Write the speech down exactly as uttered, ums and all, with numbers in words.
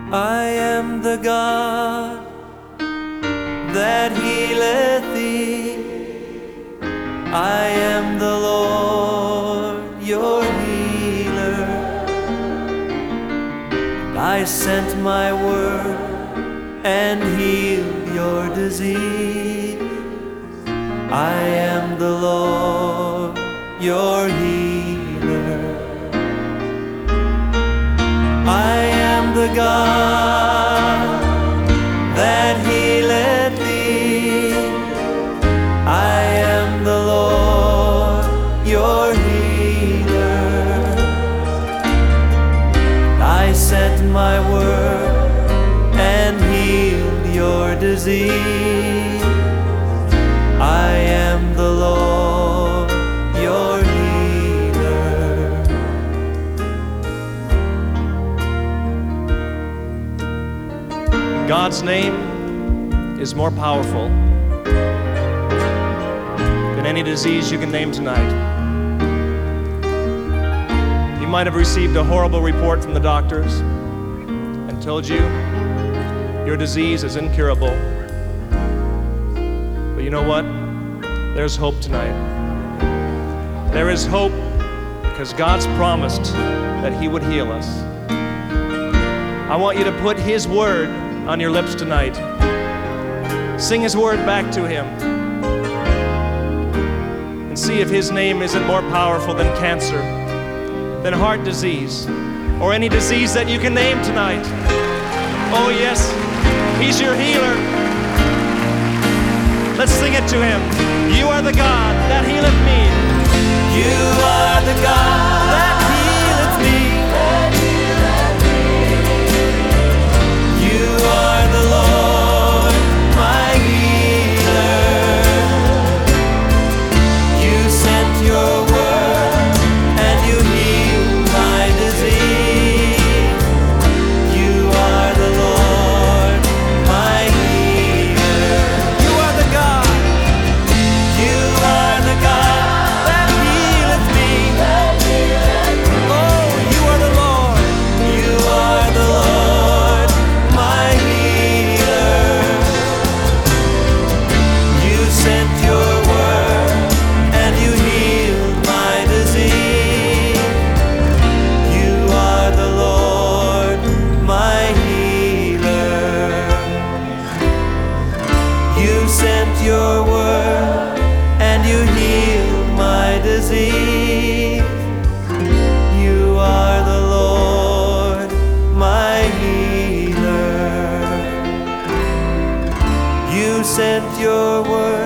I am the God that healeth thee. I am the Lord your healer. I sent my word and healed your disease. I am the Lord your healer. I am the God that healeth thee. I am the Lord your healer. I sent my word and healed your disease. I am the Lord your healer. God's name is more powerful than any disease you can name tonight. You might have received a horrible report from the doctors and told you your disease is incurable. But you know what? There's hope tonight. There is hope because God's promised that He would heal us. I want you to put His word on your lips tonight. Sing His word back to Him and see if His name isn't more powerful than cancer, than heart disease, or any disease that you can name tonight. Oh yes, He's your healer. Let's sing it to Him. You are the God that healeth me. You are the God that healeth me. You are the Lord, my healer. You sent your word and you healed my disease. You are the Lord, my healer. You are the God. You are the God that healeth me. Oh, you are the Lord. You are the Lord, my healer. You sent your word and you healed my disease. You are the Lord, my healer. You sent your word and you healed my disease. You are the Lord, my healer. You sent your word